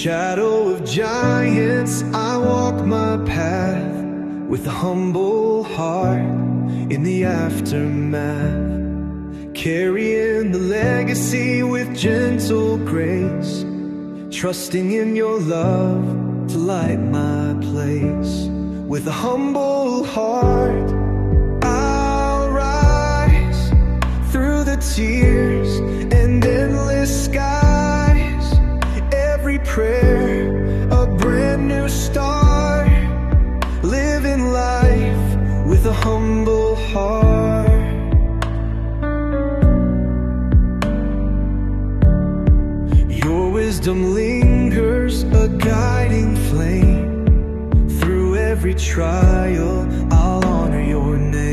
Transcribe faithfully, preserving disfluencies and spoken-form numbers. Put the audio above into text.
shadow of giants, I walk my path with a humble heart in the aftermath, carrying the legacy with gentle grace, trusting in your love to light my place. With a humble heart, I'll rise through the tears and endless skies. Every prayer, a brand new start, living life with a humble heart. Your wisdom lingers, a guiding flame. Through every trial, I'll